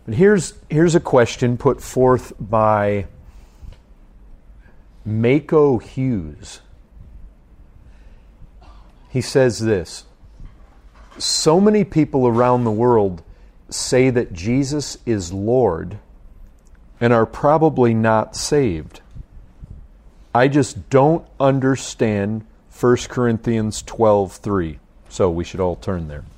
But here's a question put forth by Mako Hughes. He says this: so many people around the world say that Jesus is Lord and are probably not saved. I just don't understand 1 Corinthians 12:3. So we should all turn there.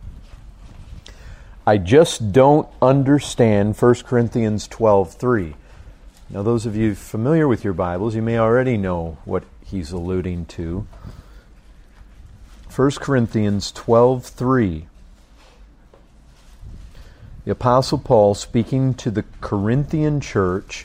I just don't understand 1 Corinthians 12:3. Now, those of you familiar with your Bibles, you may already know what he's alluding to. 1 Corinthians 12:3. The Apostle Paul, speaking to the Corinthian church,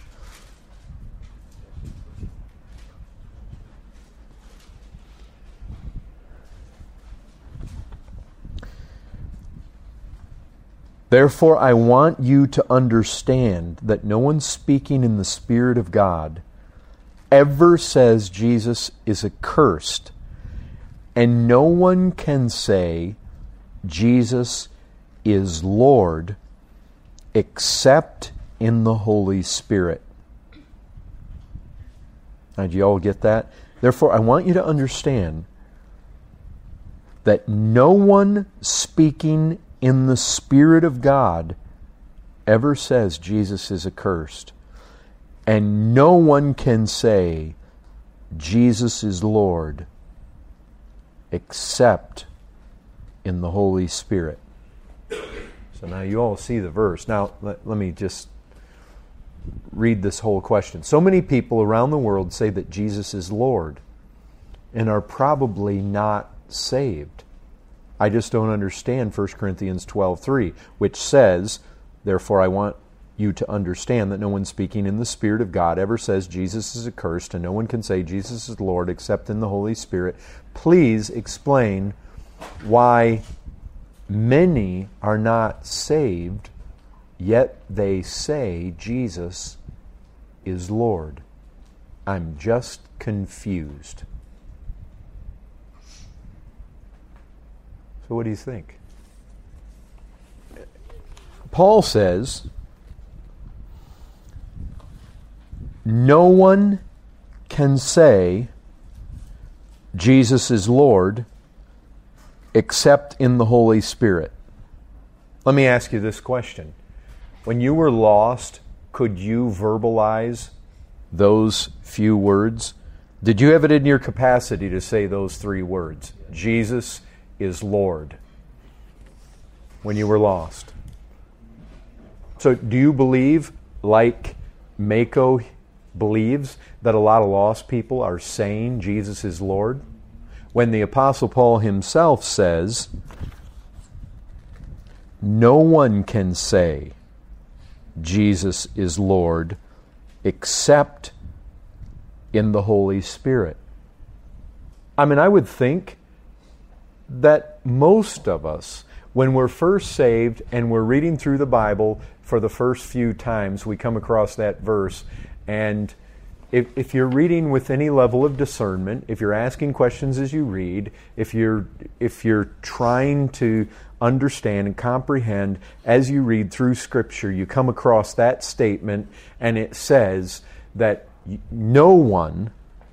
therefore, I want you to understand that no one speaking in the Spirit of God ever says Jesus is accursed, and no one can say Jesus is Lord except in the Holy Spirit. Now, do you all get that? Therefore, I want you to understand that no one speaking in the Spirit of God ever says Jesus is accursed. And no one can say Jesus is Lord except in the Holy Spirit. So now you all see the verse. Now let me just read this whole question. So many people around the world say that Jesus is Lord and are probably not saved. I just don't understand 1 Corinthians 12:3, which says, therefore I want you to understand that no one speaking in the Spirit of God ever says Jesus is accursed, and no one can say Jesus is Lord except in the Holy Spirit. Please explain why many are not saved, yet they say Jesus is Lord. I'm just confused. So what do you think? Paul says, no one can say Jesus is Lord except in the Holy Spirit. Let me ask you this question. When you were lost, could you verbalize those few words? Did you have it in your capacity to say those three words? Jesus is Lord. When you were lost. So do you believe, like Mako believes, that a lot of lost people are saying Jesus is Lord? When the Apostle Paul himself says, no one can say Jesus is Lord except in the Holy Spirit. I mean, I would think that most of us, when we're first saved and we're reading through the Bible for the first few times, we come across that verse, and if you're reading with any level of discernment, if you're asking questions as you read, if you're trying to understand and comprehend as you read through Scripture, you come across that statement, and it says that no one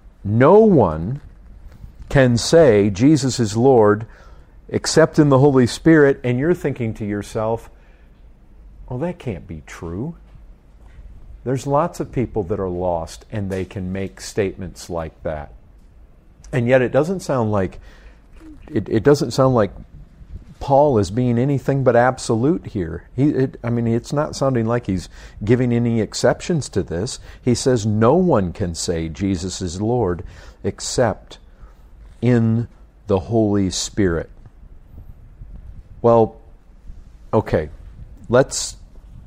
can say Jesus is Lord except in the Holy Spirit, and you're thinking to yourself, well, that can't be true. There's lots of people that are lost and they can make statements like that. And yet it doesn't sound like Paul is being anything but absolute here. It's not sounding like he's giving any exceptions to this. He says no one can say Jesus is Lord except in the Holy Spirit. Well, okay, let's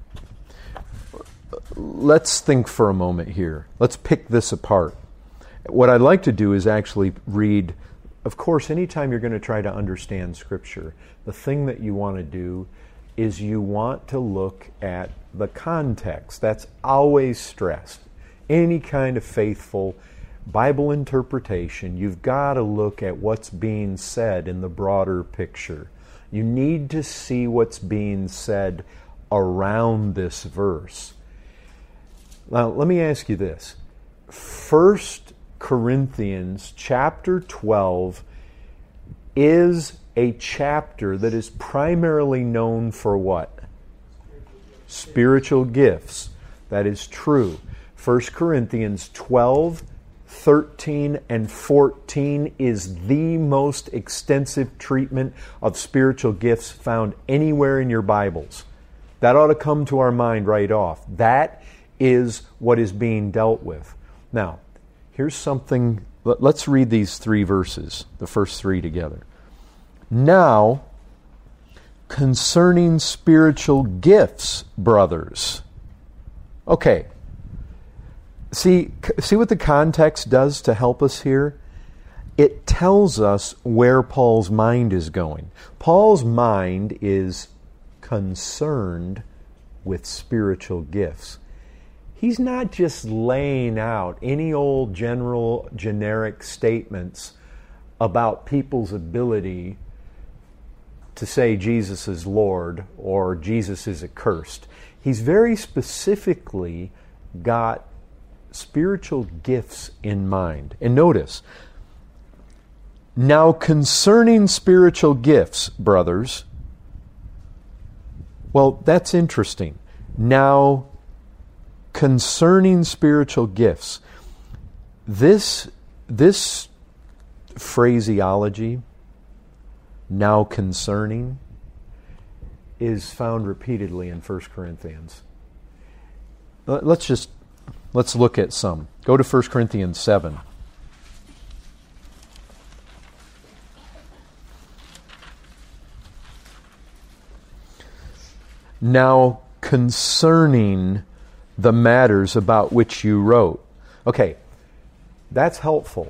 think for a moment here. Let's pick this apart. What I'd like to do is actually read, of course, anytime you're going to try to understand Scripture, the thing that you want to do is you want to look at the context. That's always stressed. Any kind of faithful Bible interpretation, you've got to look at what's being said in the broader picture. You need to see what's being said around this verse. Now, let me ask you this. 1 Corinthians chapter 12 is a chapter that is primarily known for what? Spiritual gifts. That is true. 1 Corinthians 12, 13, and 14 is the most extensive treatment of spiritual gifts found anywhere in your Bibles. That ought to come to our mind right off. That is what is being dealt with. Now, here's something. Let's read these 3 verses, the first 3 together. Now, concerning spiritual gifts, brothers. Okay. See what the context does to help us here? It tells us where Paul's mind is going. Paul's mind is concerned with spiritual gifts. He's not just laying out any old generic statements about people's ability to say Jesus is Lord or Jesus is accursed. He's very specifically got spiritual gifts in mind. And notice, now concerning spiritual gifts, brothers, well, that's interesting. Now, concerning spiritual gifts, this phraseology, now concerning, is found repeatedly in 1 Corinthians. Let's look at some. Go to 1 Corinthians 7. Now concerning the matters about which you wrote. Okay, that's helpful.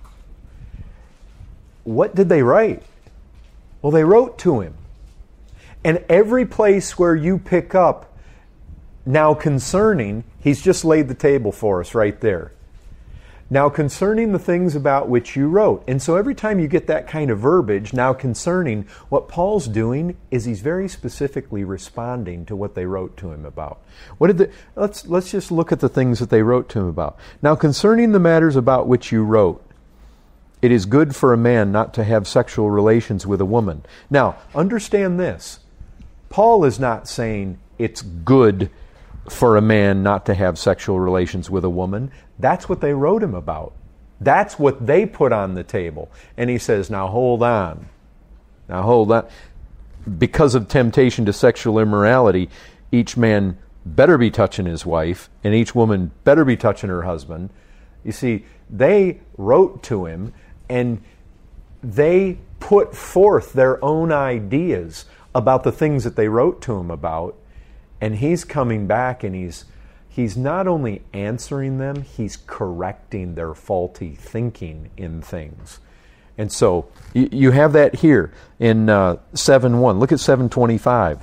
What did they write? Well, they wrote to him. And every place where you pick up now concerning, he's just laid the table for us right there. Now concerning the things about which you wrote. And so every time you get that kind of verbiage, now concerning, what Paul's doing is he's very specifically responding to what they wrote to him about. Let's just look at the things that they wrote to him about. Now concerning the matters about which you wrote, it is good for a man not to have sexual relations with a woman. Now, understand this. Paul is not saying it's good for a man not to have sexual relations with a woman. That's what they wrote him about. That's what they put on the table. And he says, now hold on. Now hold on. Because of temptation to sexual immorality, each man better be touching his wife, and each woman better be touching her husband. You see, they wrote to him, and they put forth their own ideas about the things that they wrote to him about. And he's coming back and he's not only answering them, he's correcting their faulty thinking in things. And so you have that here in 7:1. Look at 7:25.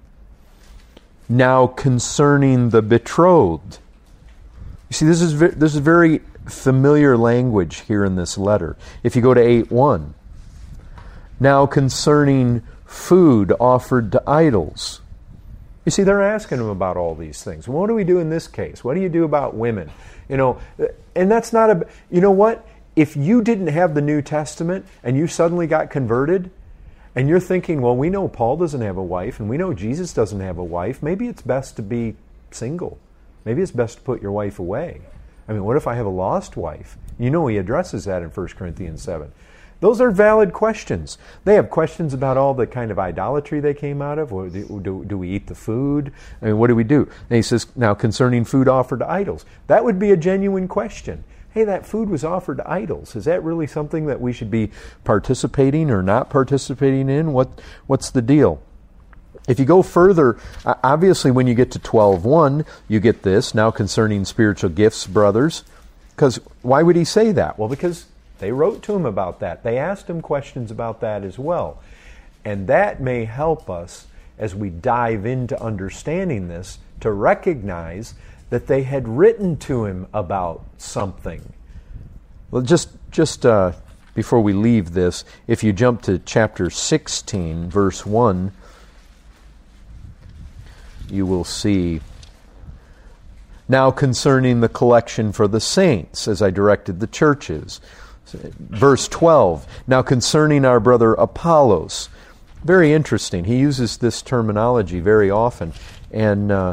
Now concerning the betrothed. You see, this is very familiar language here in this letter. If you go to 8:1. Now concerning food offered to idols. You see, they're asking him about all these things. What do we do in this case? What do you do about women? And that's not you know what? If you didn't have the New Testament and you suddenly got converted and you're thinking, well, we know Paul doesn't have a wife and we know Jesus doesn't have a wife, maybe it's best to be single. Maybe it's best to put your wife away. I mean, what if I have a lost wife? You know he addresses that in 1 Corinthians 7. Those are valid questions. They have questions about all the kind of idolatry they came out of. Do we eat the food? I mean, what do we do? And he says, now concerning food offered to idols. That would be a genuine question. Hey, that food was offered to idols. Is that really something that we should be participating or not participating in? What's the deal? If you go further, obviously when you get to 12:1, you get this, now concerning spiritual gifts, brothers. Because why would he say that? Well, because they wrote to him about that. They asked him questions about that as well. And that may help us as we dive into understanding this to recognize that they had written to him about something. Well, just before we leave this, if you jump to chapter 16, verse 1, you will see. Now concerning the collection for the saints, as I directed the churches. Verse 12, now concerning our brother Apollos. Very interesting. He uses this terminology very often. And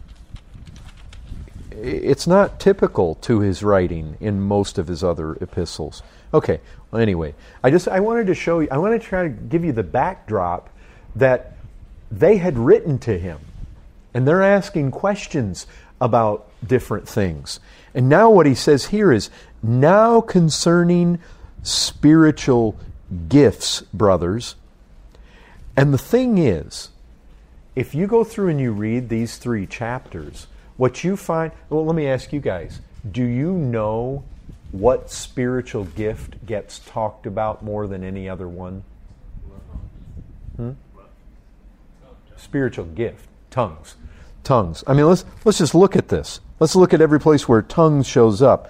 it's not typical to his writing in most of his other epistles. Okay, well, anyway, I wanted to show you, I want to try to give you the backdrop that they had written to him. And they're asking questions about different things. And now what he says here is, now concerning spiritual gifts, brothers. And the thing is, if you go through and you read these 3 chapters, what you find, well, let me ask you guys, do you know what spiritual gift gets talked about more than any other one? Spiritual gift, tongues. Tongues. I mean, let's just look at this. Let's look at every place where tongues shows up.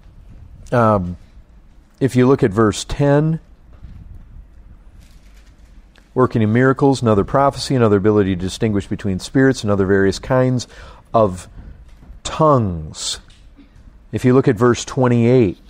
If you look at verse 10, working in miracles, another prophecy, another ability to distinguish between spirits, and other various kinds of tongues. If you look at verse 28,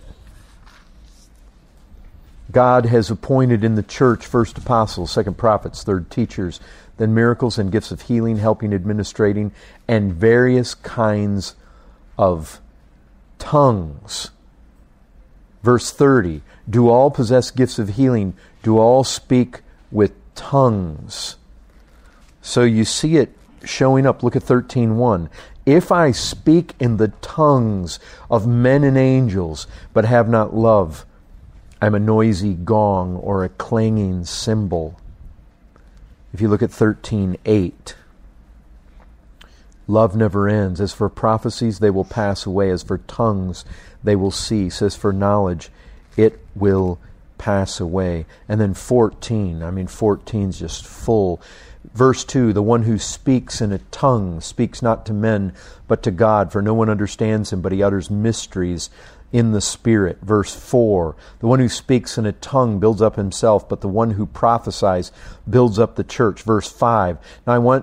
God has appointed in the church first apostles, second prophets, third teachers, then miracles and gifts of healing, helping, administrating, and various kinds of tongues. Verse 30, do all possess gifts of healing? Do all speak with tongues? So you see it showing up. Look at 13:1. If I speak in the tongues of men and angels, but have not love, I'm a noisy gong or a clanging cymbal. If you look at 13:8, love never ends. As for prophecies, they will pass away. As for tongues, they will cease. As for knowledge, it will pass away. And then 14 is just full. Verse 2, the one who speaks in a tongue speaks not to men, but to God, for no one understands him, but he utters mysteries in the Spirit. Verse 4, the one who speaks in a tongue builds up himself, but the one who prophesies builds up the church. Verse 5, now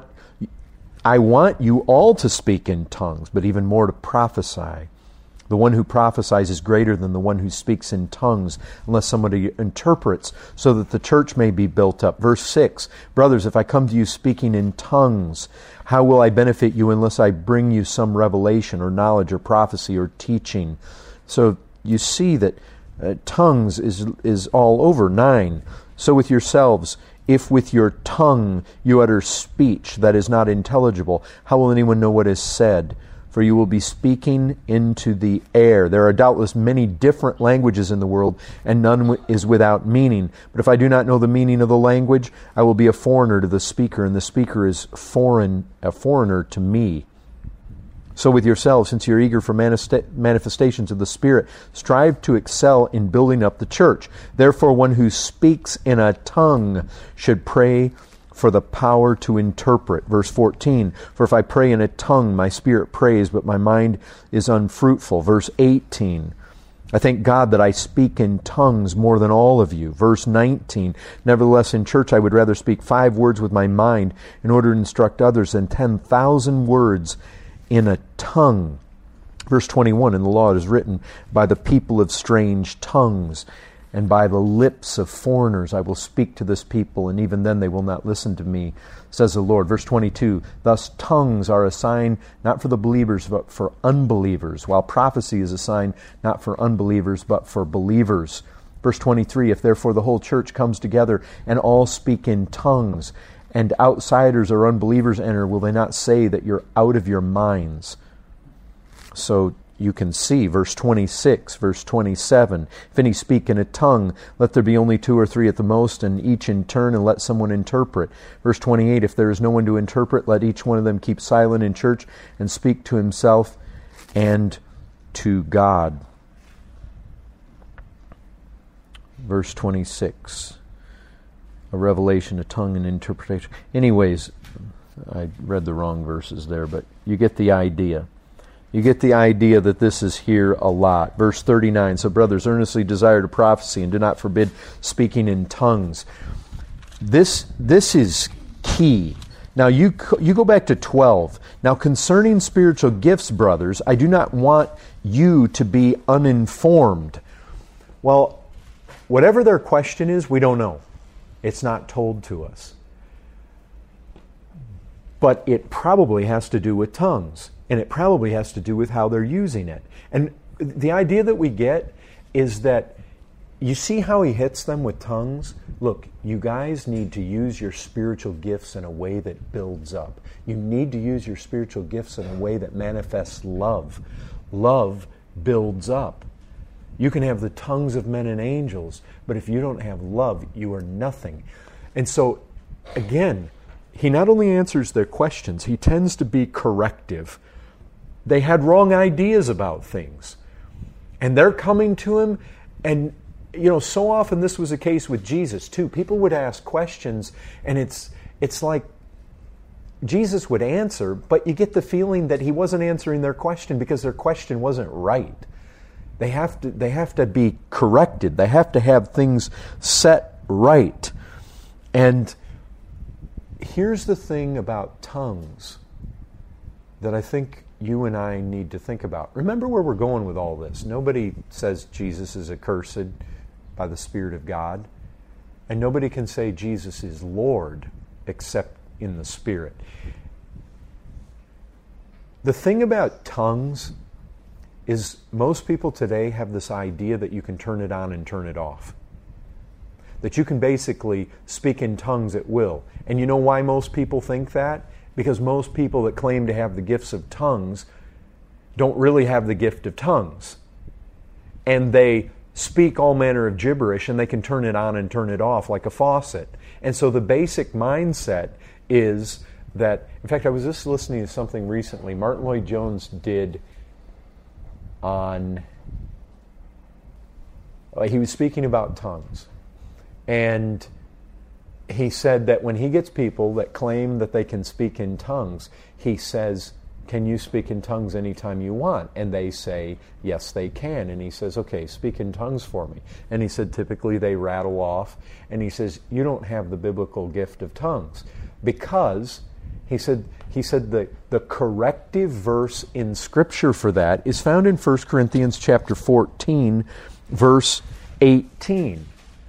I want you all to speak in tongues, but even more to prophesy. The one who prophesies is greater than the one who speaks in tongues, unless somebody interprets, so that the church may be built up. Verse 6, brothers, if I come to you speaking in tongues, how will I benefit you unless I bring you some revelation or knowledge or prophecy or teaching? So you see that tongues is all over. 9, so with yourselves, if with your tongue you utter speech that is not intelligible, how will anyone know what is said? For you will be speaking into the air. There are doubtless many different languages in the world, and none is without meaning. But if I do not know the meaning of the language, I will be a foreigner to the speaker, and the speaker is a foreigner to me. So with yourselves, since you're eager for manifestations of the Spirit, strive to excel in building up the church. Therefore, one who speaks in a tongue should pray for the power to interpret. Verse 14, for if I pray in a tongue, my spirit prays, but my mind is unfruitful. Verse 18, I thank God that I speak in tongues more than all of you. Verse 19, nevertheless in church I would rather speak 5 words with my mind in order to instruct others than 10,000 words in a tongue. Verse 21, in the law it is written, by the people of strange tongues and by the lips of foreigners I will speak to this people, and even then they will not listen to me, says the Lord. Verse 22, thus tongues are a sign not for the believers, but for unbelievers, while prophecy is a sign not for unbelievers, but for believers. Verse 23, if therefore the whole church comes together and all speak in tongues, and outsiders or unbelievers enter, will they not say that you're out of your minds? So you can see, verse 26, verse 27, if any speak in a tongue, let there be only 2 or 3 at the most, and each in turn, and let someone interpret. Verse 28, if there is no one to interpret, let each one of them keep silent in church and speak to himself and to God. Verse 26, a revelation, a tongue, and interpretation. Anyways, I read the wrong verses there, but you get the idea. You get the idea that this is here a lot. Verse 39, so brothers, earnestly desire to prophecy and do not forbid speaking in tongues. This is key. Now you go back to 12. Now concerning spiritual gifts, brothers, I do not want you to be uninformed. Well, whatever their question is, we don't know. It's not told to us. But it probably has to do with tongues. And it probably has to do with how they're using it. And the idea that we get is that, you see how he hits them with tongues? Look, you guys need to use your spiritual gifts in a way that builds up. You need to use your spiritual gifts in a way that manifests love. Love builds up. You can have the tongues of men and angels, but if you don't have love, you are nothing. And so, again, he not only answers their questions, he tends to be corrective. They had wrong ideas about things. And they're coming to him, and so often this was the case with Jesus too. People would ask questions, and it's like Jesus would answer, but you get the feeling that he wasn't answering their question because their question wasn't right. They have to be corrected. They have to have things set right. And here's the thing about tongues that I think you and I need to think about. Remember where we're going with all this. Nobody says Jesus is accursed by the Spirit of God. And nobody can say Jesus is Lord except in the Spirit. The thing about tongues is most people today have this idea that you can turn it on and turn it off. That you can basically speak in tongues at will. And you know why most people think that? Because most people that claim to have the gifts of tongues don't really have the gift of tongues. And they speak all manner of gibberish, and they can turn it on and turn it off like a faucet. And so the basic mindset is that, in fact, I was just listening to something recently Martin Lloyd-Jones did he was speaking about tongues. And he said that when he gets people that claim that they can speak in tongues, he says, can you speak in tongues anytime you want? And they say, yes, they can. And he says, okay, speak in tongues for me. And he said, typically they rattle off. And he says, you don't have the biblical gift of tongues. Because, he said the corrective verse in Scripture for that is found in 1 Corinthians chapter 14, verse 18.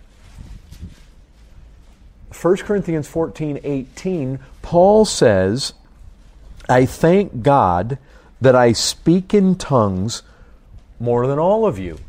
1 Corinthians 14:18, Paul says, I thank God that I speak in tongues more than all of you.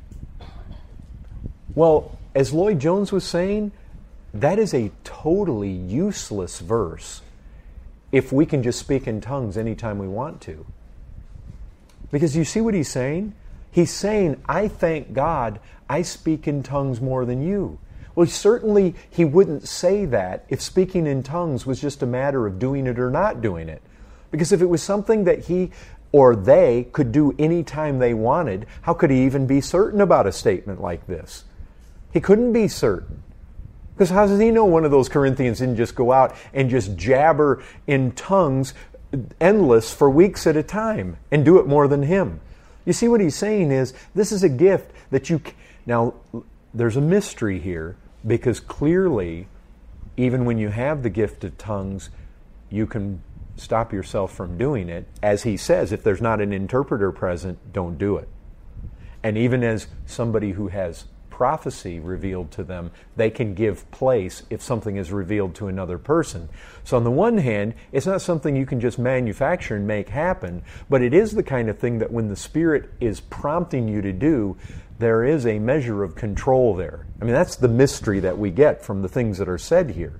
Well, as Lloyd-Jones was saying, that is a totally useless verse if we can just speak in tongues anytime we want to. Because you see what he's saying? He's saying, I thank God I speak in tongues more than you. Well, certainly he wouldn't say that if speaking in tongues was just a matter of doing it or not doing it. Because if it was something that he or they could do any time they wanted, how could he even be certain about a statement like this? He couldn't be certain. Because how does he know one of those Corinthians didn't just go out and just jabber in tongues endless for weeks at a time and do it more than him? You see what he's saying is, this is a gift that you... Now, there's a mystery here, because clearly, even when you have the gift of tongues, you can stop yourself from doing it. As he says, if there's not an interpreter present, don't do it. And even as somebody who has prophecy revealed to them, they can give place if something is revealed to another person. So on the one hand, it's not something you can just manufacture and make happen, but it is the kind of thing that when the Spirit is prompting you to do, there is a measure of control there. I mean, that's the mystery that we get from the things that are said here.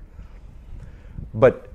But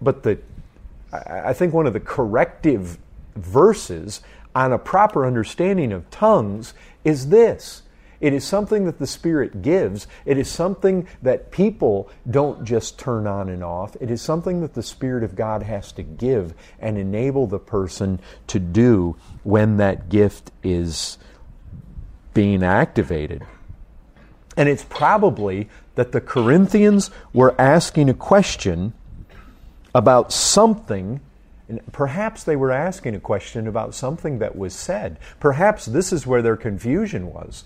I think one of the corrective verses on a proper understanding of tongues is this. It is something that the Spirit gives. It is something that people don't just turn on and off. It is something that the Spirit of God has to give and enable the person to do when that gift is being activated. And it's probably that the Corinthians were asking a question about something, and perhaps they were asking a question about something that was said. Perhaps this is where their confusion was.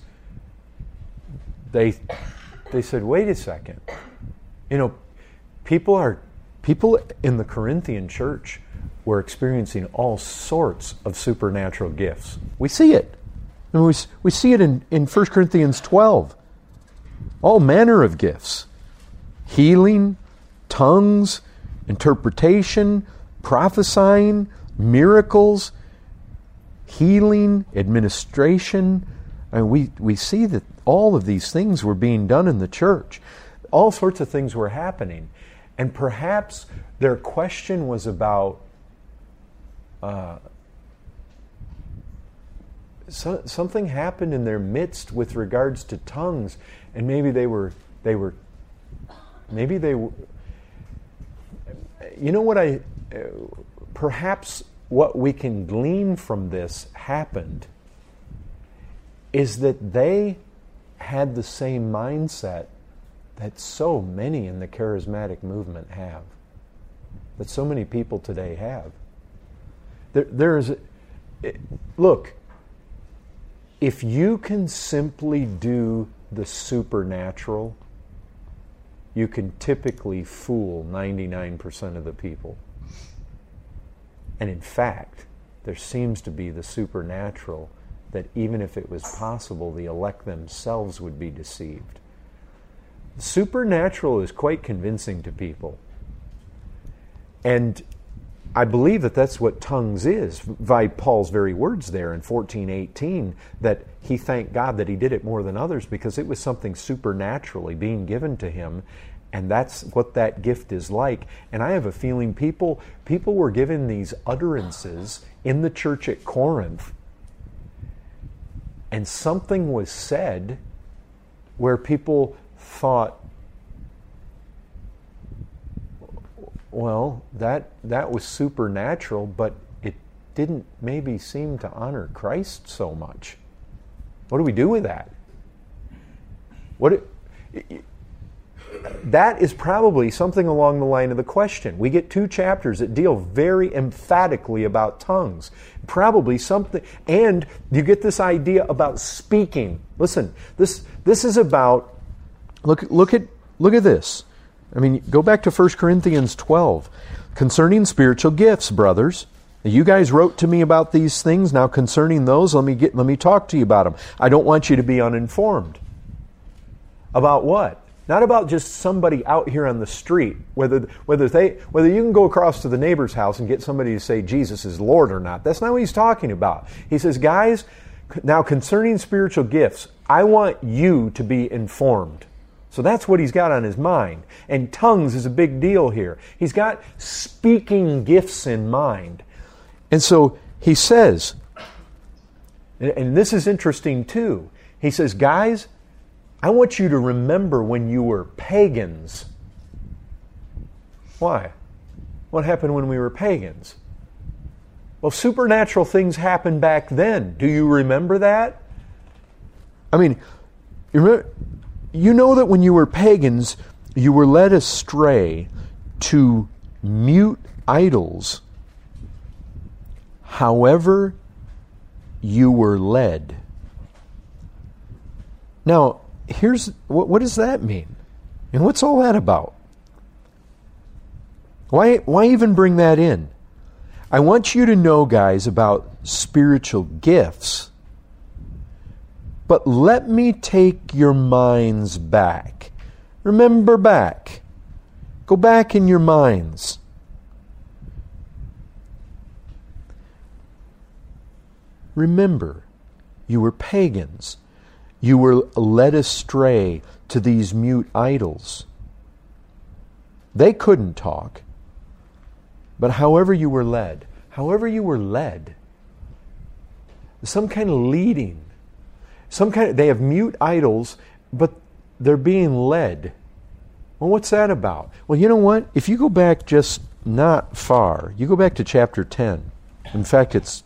They said, wait a second. People are People in the Corinthian church were experiencing all sorts of supernatural gifts. We see it. And we see it in 1 Corinthians 12. All manner of gifts. Healing, tongues, interpretation, prophesying, miracles, healing, administration. And we see that all of these things were being done in the church. All sorts of things were happening. And perhaps their question was about something happened in their midst with regards to tongues, and maybe they were you know what perhaps what we can glean from this happened is that they had the same mindset that so many in the charismatic movement have, that so many people today have. Look, if you can simply do the supernatural, you can typically fool 99% of the people. And in fact, there seems to be the supernatural that even if it was possible, the elect themselves would be deceived. Supernatural is quite convincing to people. And I believe that that's what tongues is, by Paul's very words there in 14:18, that he thanked God that he did it more than others because it was something supernaturally being given to him, and that's what that gift is like. And I have a feeling people were given these utterances in the church at Corinth, and something was said where people thought, well, that was supernatural, but it didn't maybe seem to honor Christ so much. What do we do with that? That is probably something along the line of the question. We get 2 chapters that deal very emphatically about tongues. Probably something, and you get this idea about speaking. Listen, this is about, look at this. I mean, go back to 1 Corinthians 12. Concerning spiritual gifts, brothers, you guys wrote to me about these things. Now concerning those, let me talk to you about them. I don't want you to be uninformed. About what? Not about just somebody out here on the street, whether you can go across to the neighbor's house and get somebody to say Jesus is Lord or not. That's not what he's talking about. He says, guys, now concerning spiritual gifts, I want you to be informed. So that's what he's got on his mind. And tongues is a big deal here. He's got speaking gifts in mind. And so he says, and this is interesting too, he says, guys, I want you to remember when you were pagans. Why? What happened when we were pagans? Well, supernatural things happened back then. Do you remember that? I mean, you know that when you were pagans, you were led astray to mute idols, however you were led. Now, here's what does that mean? And what's all that about? Why even bring that in? I want you to know, guys, about spiritual gifts. But let me take your minds back. Remember back. Go back in your minds. Remember, you were pagans. You were led astray to these mute idols. They couldn't talk. But however you were led, some kind of leading, they have mute idols, but they're being led. Well, what's that about? Well, you know what? If you go back just not far, you go back to chapter 10. In fact, it's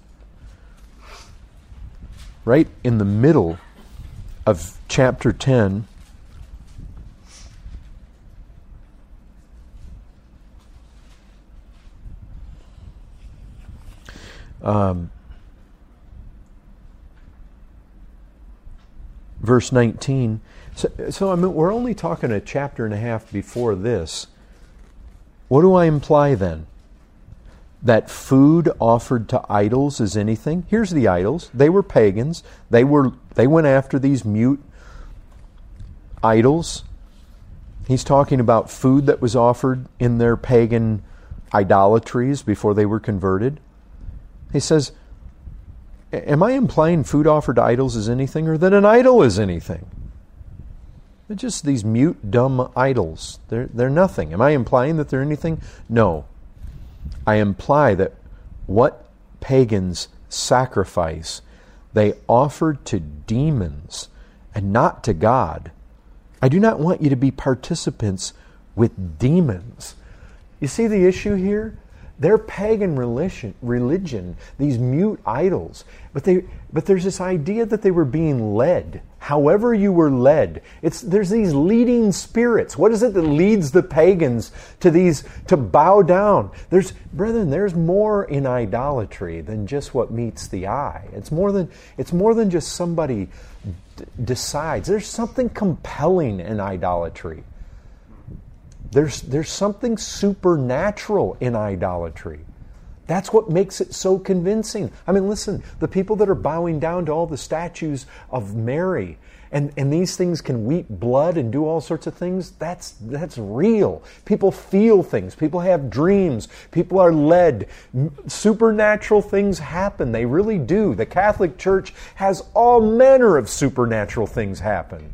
right in the middle of chapter 10. Verse 19. So I mean, we're only talking a chapter and a half before this. What do I imply then? That food offered to idols is anything? Here's the idols. They were pagans. They went after these mute idols. He's talking about food that was offered in their pagan idolatries before they were converted. He says, am I implying food offered to idols is anything, or that an idol is anything? They're just these mute, dumb idols. They're nothing. Am I implying that they're anything? No. I imply that what pagans sacrifice, they offered to demons and not to God. I do not want you to be participants with demons. You see the issue here? Their pagan religion, these mute idols, but there's this idea that they were being led. However you were led, there's these leading spirits. What is it that leads the pagans to bow down? Brethren, there's more in idolatry than just what meets the eye. It's more than just somebody decides. There's something compelling in idolatry. There's something supernatural in idolatry. That's what makes it so convincing. I mean, listen, the people that are bowing down to all the statues of Mary, and these things can weep blood and do all sorts of things, that's real. People feel things. People have dreams. People are led. Supernatural things happen. They really do. The Catholic Church has all manner of supernatural things happen.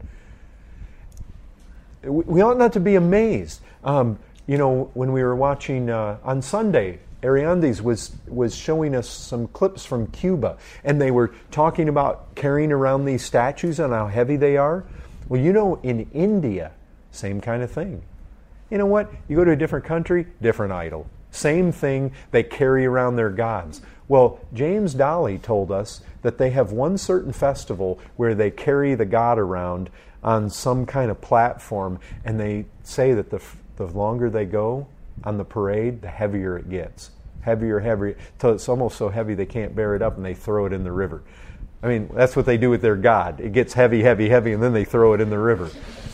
We ought not to be amazed. When we were watching on Sunday, Ariandes was showing us some clips from Cuba, and they were talking about carrying around these statues and how heavy they are. Well, in India, same kind of thing. You know what? You go to a different country, different idol. Same thing, they carry around their gods. Well, James Dolly told us that they have one certain festival where they carry the god around on some kind of platform, and they say that the longer they go on the parade, the heavier it gets. Heavier, till it's almost so heavy they can't bear it up, and they throw it in the river. I mean, that's what they do with their god. It gets heavy, and then they throw it in the river.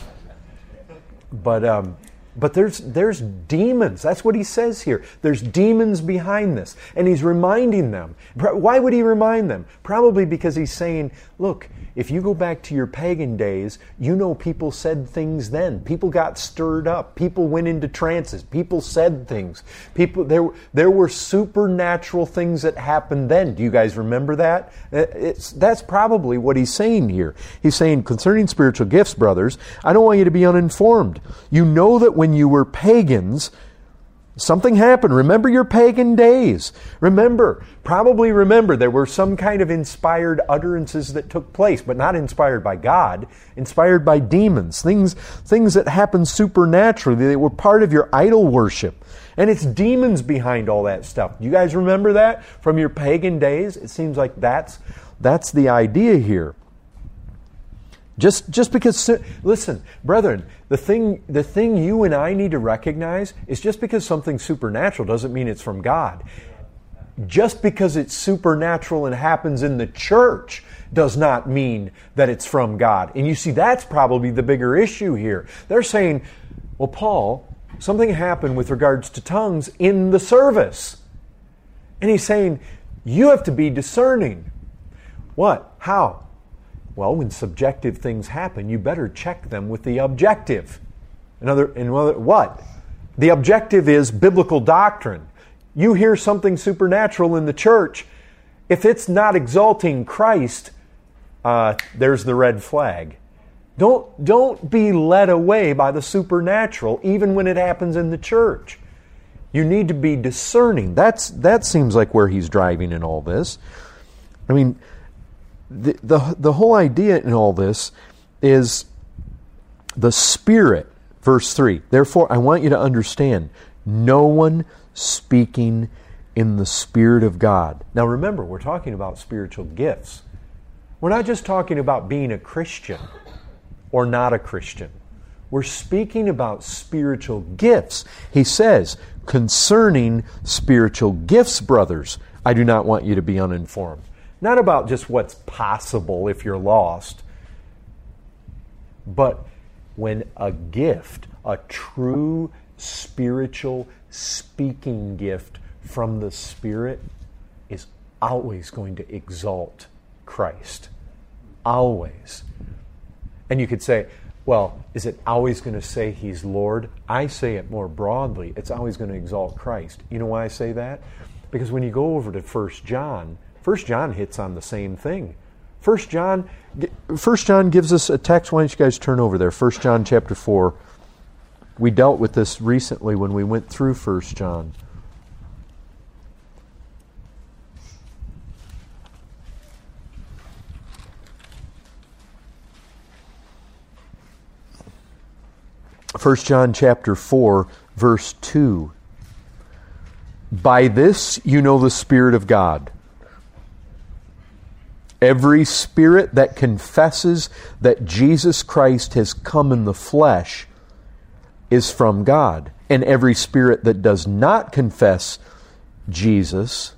But there's demons. That's what he says here. There's demons behind this. And he's reminding them. Why would he remind them? Probably because he's saying, look, if you go back to your pagan days, people said things then. People got stirred up. People went into trances. People said things. There were supernatural things that happened then. Do you guys remember that? That's probably what he's saying here. He's saying, concerning spiritual gifts, brothers, I don't want you to be uninformed. You know that when you were pagans, something happened. Remember your pagan days. Probably remember there were some kind of inspired utterances that took place, but not inspired by God, inspired by demons. Things that happened supernaturally. They were part of your idol worship. And it's demons behind all that stuff. You guys remember that from your pagan days? It seems like that's the idea here. Just because, listen, brethren, the thing you and I need to recognize is just because something's supernatural doesn't mean it's from God. Just because it's supernatural and happens in the church does not mean that it's from God. And you see, that's probably the bigger issue here. They're saying, well, Paul, something happened with regards to tongues in the service. And he's saying, you have to be discerning. What? How? Well, when subjective things happen, you better check them with the objective. What? The objective is biblical doctrine. You hear something supernatural in the church, if it's not exalting Christ, there's the red flag. Don't be led away by the supernatural, even when it happens in the church. You need to be discerning. That seems like where he's driving in all this. I mean, the whole idea in all this is the Spirit. Verse 3, therefore I want you to understand, no one speaking in the Spirit of God. Now remember, we're talking about spiritual gifts. We're not just talking about being a Christian or not a Christian. We're speaking about spiritual gifts. He says, concerning spiritual gifts, brothers, I do not want you to be uninformed. Not about just what's possible if you're lost, but when a gift, a true spiritual speaking gift from the Spirit is always going to exalt Christ. Always. And you could say, well, is it always going to say He's Lord? I say it more broadly. It's always going to exalt Christ. You know why I say that? Because when you go over to 1 John hits on the same thing. 1 John gives us a text. Why don't you guys turn over there? 1 John chapter 4. We dealt with this recently when we went through 1 John. First John chapter 4, verse 2. By this you know the Spirit of God. Every spirit that confesses that Jesus Christ has come in the flesh is from God. And every spirit that does not confess Jesus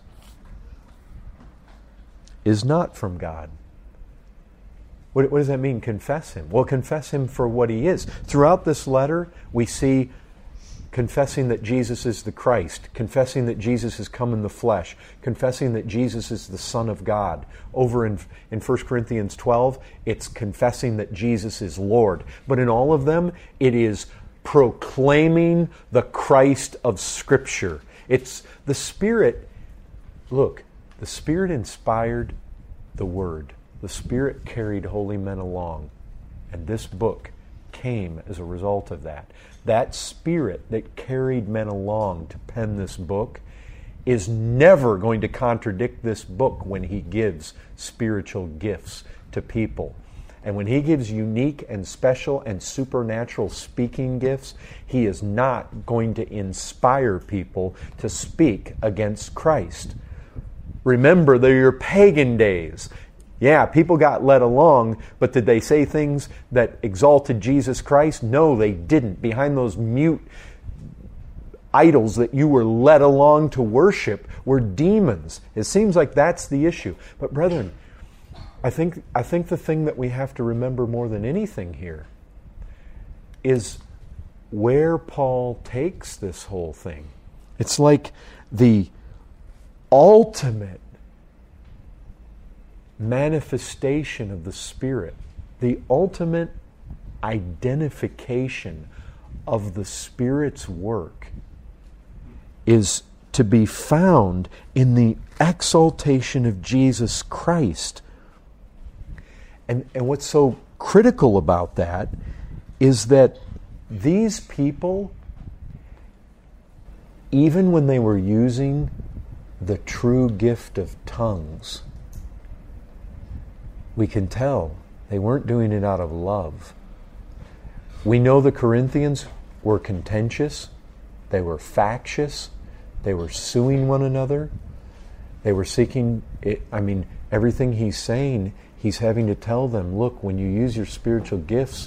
is not from God. What does that mean, confess Him? Well, confess Him for what He is. Throughout this letter, we see confessing that Jesus is the Christ, confessing that Jesus has come in the flesh, confessing that Jesus is the Son of God. Over in 1 Corinthians 12, it's confessing that Jesus is Lord. But in all of them, it is proclaiming the Christ of Scripture. It's the Spirit. Look, the Spirit inspired the Word. The Spirit carried holy men along. And this book came as a result of that. That Spirit that carried men along to pen this book is never going to contradict this book when He gives spiritual gifts to people. And when He gives unique and special and supernatural speaking gifts, He is not going to inspire people to speak against Christ. Remember, they're your pagan days. Yeah, people got led along, but did they say things that exalted Jesus Christ? No, they didn't. Behind those mute idols that you were led along to worship were demons. It seems like that's the issue. But brethren, I think the thing that we have to remember more than anything here is where Paul takes this whole thing. It's like the ultimate manifestation of the Spirit, the ultimate identification of the Spirit's work is to be found in the exaltation of Jesus Christ. And what's so critical about that is that these people, even when they were using the true gift of tongues, we can tell they weren't doing it out of love. We know the Corinthians were contentious, they were factious, they were suing one another, they were seeking, everything he's saying, he's having to tell them, look, when you use your spiritual gifts,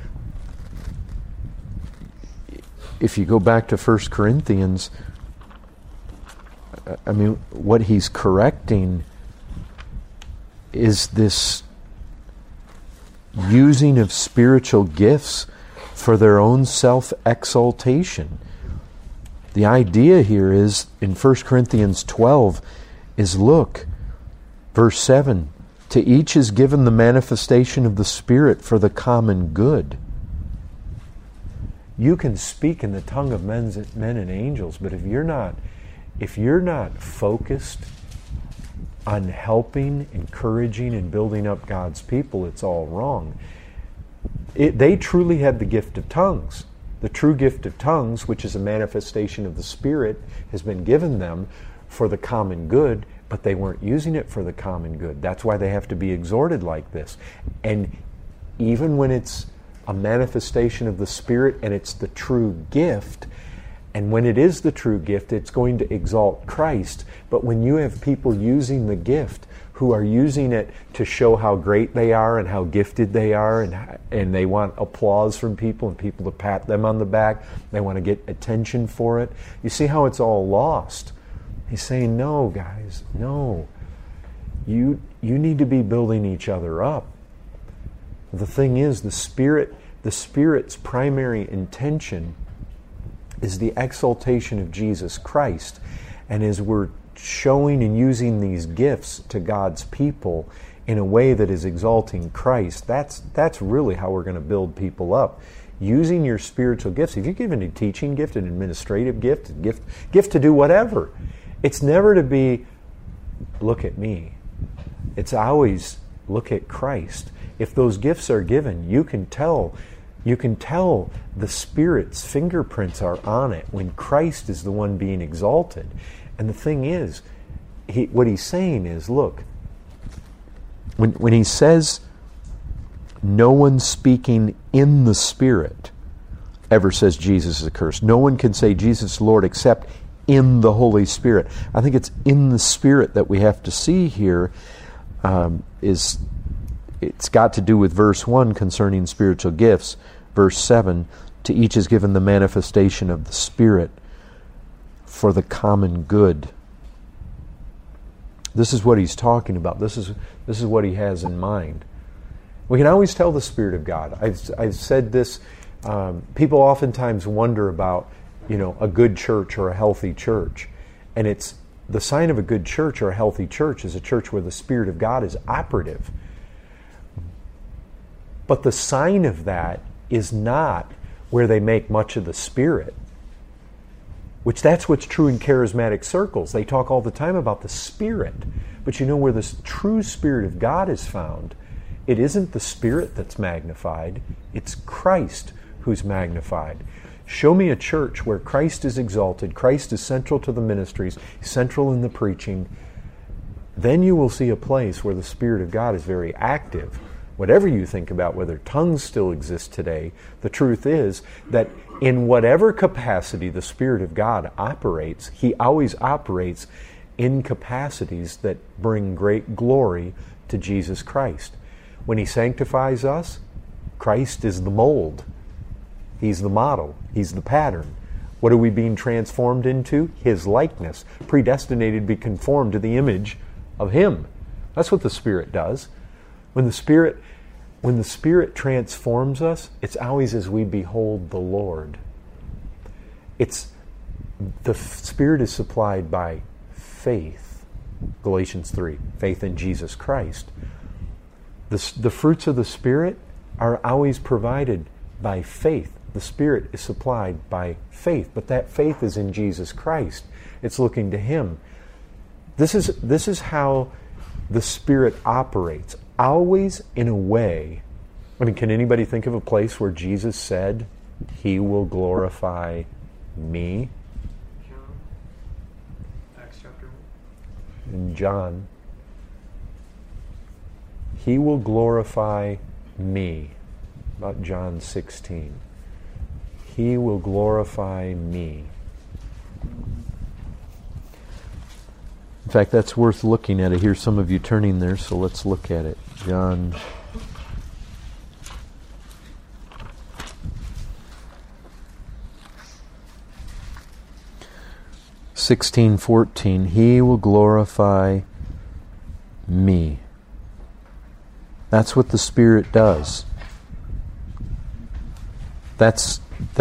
if you go back to 1 Corinthians, what he's correcting is this using of spiritual gifts for their own self-exaltation. The idea here is, in 1 Corinthians 12, is look, verse 7, to each is given the manifestation of the Spirit for the common good. You can speak in the tongue of men and angels, but if you're not focused on helping, encouraging, and building up God's people, it's all wrong. They truly had the gift of tongues. The true gift of tongues, which is a manifestation of the Spirit, has been given them for the common good, but they weren't using it for the common good. That's why they have to be exhorted like this. And even when it's a manifestation of the Spirit and it's the true gift, and when it is the true gift, it's going to exalt Christ. But when you have people using the gift who are using it to show how great they are and how gifted they are, and they want applause from people and people to pat them on the back, they want to get attention for it, you see how it's all lost. He's saying, no, guys, no. You need to be building each other up. The thing is, the Spirit's primary intention is the exaltation of Jesus Christ. And as we're showing and using these gifts to God's people in a way that is exalting Christ, that's really how we're going to build people up. Using your spiritual gifts. If you're given a teaching gift, an administrative gift, gift to do whatever, it's never to be, look at me. It's always, look at Christ. If those gifts are given, you can tell the Spirit's fingerprints are on it when Christ is the one being exalted. And the thing is, what he's saying is, look, when he says no one speaking in the Spirit ever says Jesus is accursed. No one can say Jesus is Lord except in the Holy Spirit. I think it's in the Spirit that we have to see here. It's got to do with verse 1 concerning spiritual gifts. Verse 7, to each is given the manifestation of the Spirit for the common good. This is what he's talking about. This is what he has in mind. We can always tell the Spirit of God. I've said this. People oftentimes wonder about, a good church or a healthy church. And it's the sign of a good church or a healthy church is a church where the Spirit of God is operative. But the sign of that is not where they make much of the Spirit. Which that's what's true in charismatic circles. They talk all the time about the Spirit. But where the true Spirit of God is found, it isn't the Spirit that's magnified, it's Christ who's magnified. Show me a church where Christ is exalted, Christ is central to the ministries, central in the preaching. Then you will see a place where the Spirit of God is very active. Whatever you think about whether tongues still exist today, the truth is that in whatever capacity the Spirit of God operates, He always operates in capacities that bring great glory to Jesus Christ. When He sanctifies us, Christ is the mold. He's the model. He's the pattern. What are we being transformed into? His likeness, predestinated to be conformed to the image of Him. That's what the Spirit does. When the Spirit transforms us, it's always as we behold the Lord. The Spirit is supplied by faith. Galatians 3, faith in Jesus Christ. The fruits of the Spirit are always provided by faith. The Spirit is supplied by faith, but that faith is in Jesus Christ. It's looking to Him. This is how the Spirit operates. Always in a way. Can anybody think of a place where Jesus said, He will glorify me? John. Acts chapter 1. In John. He will glorify me. About John 16. He will glorify me. In fact, that's worth looking at. I hear some of you turning there, so let's look at it. John 16:14. He will glorify me. That's what the Spirit does. That's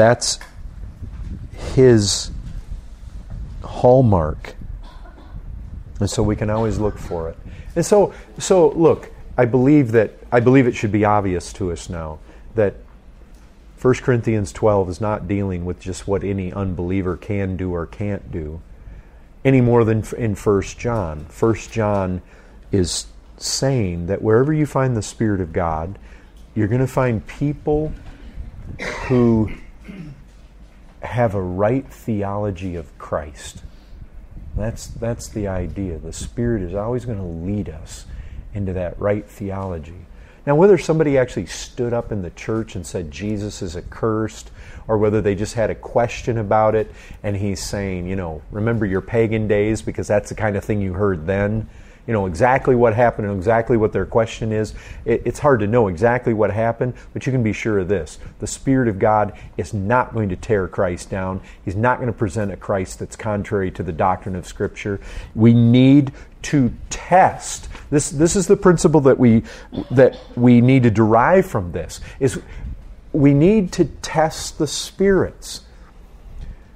His hallmark. And so we can always look for it. And so look, I believe it should be obvious to us now that 1 Corinthians 12 is not dealing with just what any unbeliever can do or can't do, any more than in 1 John. 1 John is saying that wherever you find the Spirit of God, you're going to find people who have a right theology of Christ. That's the idea. The Spirit is always going to lead us into that right theology. Now, whether somebody actually stood up in the church and said Jesus is accursed, or whether they just had a question about it, and he's saying, remember your pagan days, because that's the kind of thing you heard then. Exactly what happened and exactly what their question is. It's hard to know exactly what happened, but you can be sure of this. The Spirit of God is not going to tear Christ down. He's not going to present a Christ that's contrary to the doctrine of Scripture. We need to test. This is the principle that we need to derive from this, is we need to test the spirits.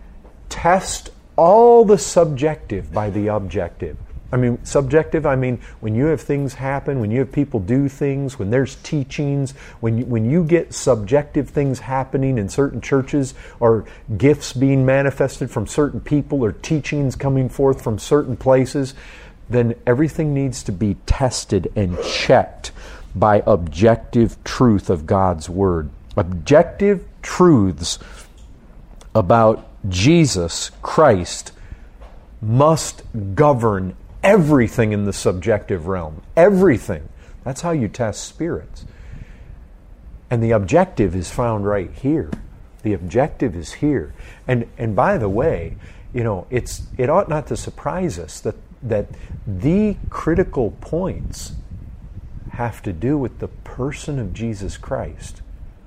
test all the subjective by the objective. I mean, subjective, I mean, when you have things happen, when you have people do things, when there's teachings, when you get subjective things happening in certain churches, or gifts being manifested from certain people, or teachings coming forth from certain places, then everything needs to be tested and checked by objective truth of God's Word. Objective truths about Jesus Christ must govern everything in the subjective realm. Everything. That's how you test spirits. And the objective is found right here. The objective is here. And by the way, you know, it ought not to surprise us that the critical points have to do with the person of Jesus Christ.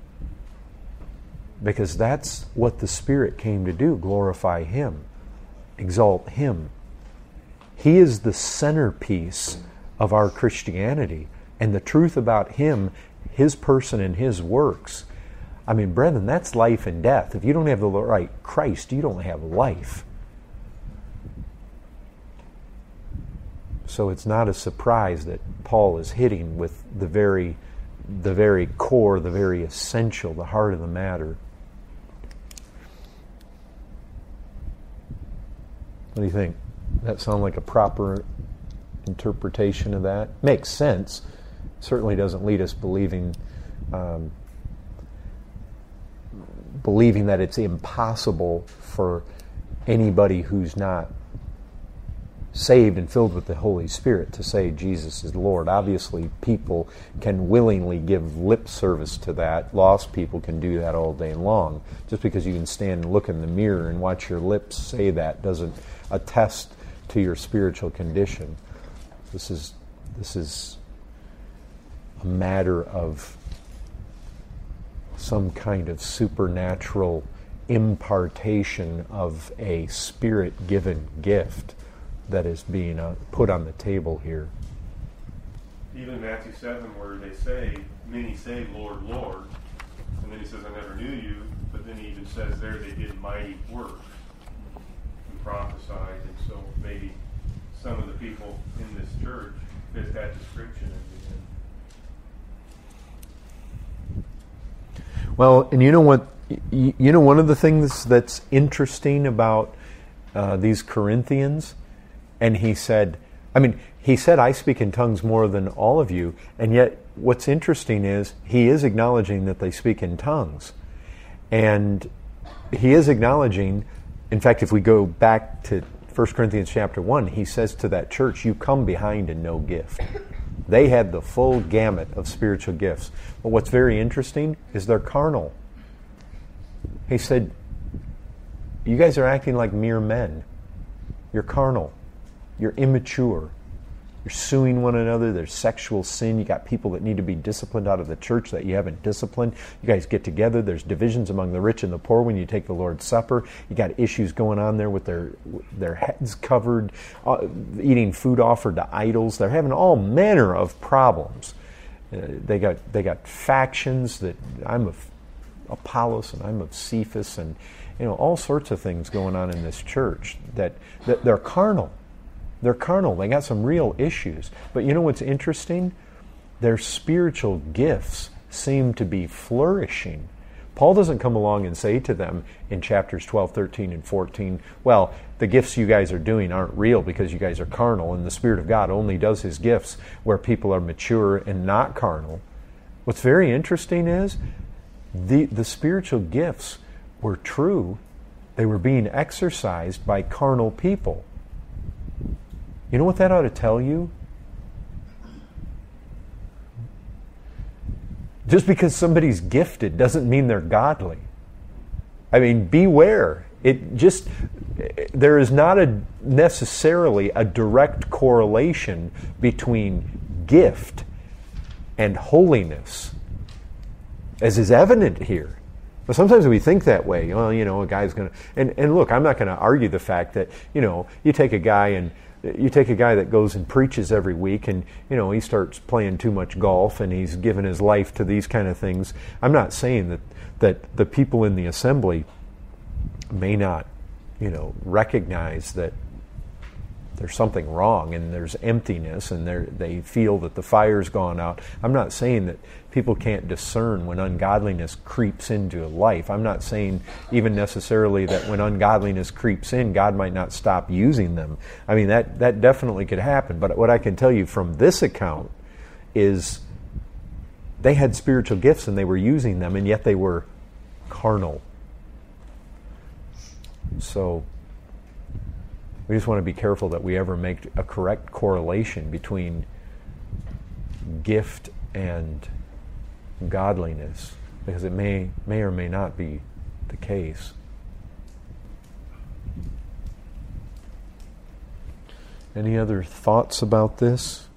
Because that's what the Spirit came to do, glorify Him, exalt Him. He is the centerpiece of our Christianity, and the truth about Him, His person and His works. I mean, brethren, that's life and death. If you don't have the right Christ, you don't have life. So it's not a surprise that Paul is hitting with the very core, the very essential, the heart of the matter. What do you think? That sound like a proper interpretation of that? Makes sense. Certainly doesn't lead us believing that it's impossible for anybody who's not saved and filled with the Holy Spirit to say Jesus is Lord. Obviously, people can willingly give lip service to that. Lost people can do that all day long. Just because you can stand and look in the mirror and watch your lips say that doesn't attest to your spiritual condition. This is a matter of some kind of supernatural impartation of a Spirit-given gift that is being put on the table here. Even Matthew 7, where they say, many say, Lord, Lord, and then he says, I never knew you, but then he even says there they did mighty works and prophesied, and so maybe some of the people in this church fit that description in the end. Well, and you know what? You know, one of the things that's interesting about these Corinthians, and he said, I speak in tongues more than all of you, and yet what's interesting is he is acknowledging that they speak in tongues. And he is acknowledging, in fact, if we go back to 1 Corinthians chapter 1, he says to that church, you come behind in no gift. They had the full gamut of spiritual gifts. But what's very interesting is they're carnal. He said, you guys are acting like mere men. You're carnal. You're immature. You're suing one another. There's sexual sin. You got people that need to be disciplined out of the church that you haven't disciplined. You guys get together. There's divisions among the rich and the poor when you take the Lord's Supper. You got issues going on there with their heads covered, eating food offered to idols. They're having all manner of problems. They got factions that I'm of Apollos and I'm of Cephas, and all sorts of things going on in this church that they're carnal. They're carnal. They got some real issues. But you know what's interesting? Their spiritual gifts seem to be flourishing. Paul doesn't come along and say to them in chapters 12, 13, and 14, well, the gifts you guys are doing aren't real because you guys are carnal, and the Spirit of God only does His gifts where people are mature and not carnal. What's very interesting is the spiritual gifts were true. They were being exercised by carnal people. You know what that ought to tell you? Just because somebody's gifted doesn't mean they're godly. I mean, beware. There is not necessarily a direct correlation between gift and holiness, as is evident here. But sometimes we think that way. Well, a guy's going to... And look, I'm not going to argue the fact that, you take a guy that goes and preaches every week, and he starts playing too much golf and he's given his life to these kind of things. I'm not saying that the people in the assembly may not recognize that there's something wrong and there's emptiness and they feel that the fire's gone out. I'm not saying that people can't discern when ungodliness creeps into life. I'm not saying even necessarily that when ungodliness creeps in, God might not stop using them. I mean, that definitely could happen. But what I can tell you from this account is they had spiritual gifts and they were using them, and yet they were carnal. So we just want to be careful that we ever make a correct correlation between gift and godliness, because it may or may not be the case. Any other thoughts about this?